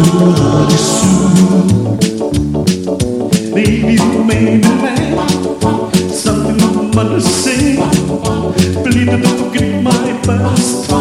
bloody soon. Baby, you made me mad. Something I must say. Please don't forget my past.